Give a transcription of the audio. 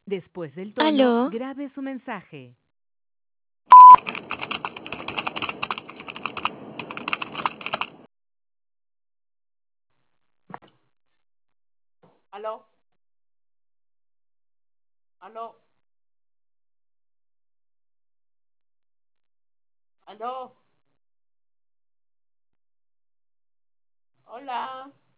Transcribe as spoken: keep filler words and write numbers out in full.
Después del tono, ¿Aló? grabe su mensaje. ¿Aló? ¿Aló? ¿Aló? Hola.